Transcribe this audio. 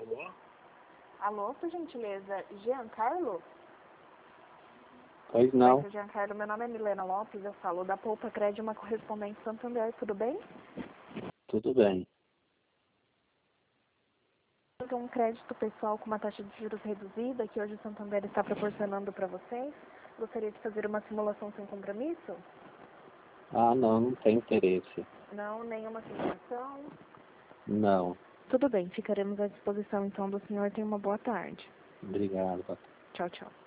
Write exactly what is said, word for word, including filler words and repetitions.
Alô? Alô, por gentileza, Giancarlo? Pois não. Oi, Giancarlo, meu nome é Milena Lopes, eu falo da Poupa Crédito, uma correspondente Santander, tudo bem? Tudo bem. Tem um crédito pessoal com uma taxa de juros reduzida que hoje o Santander está proporcionando para vocês. Gostaria de fazer uma simulação sem compromisso? Ah, não, não tem interesse. Não, nenhuma simulação? Não. Tudo bem, ficaremos à disposição então do senhor. Tenha uma boa tarde. Obrigado. Tchau, tchau.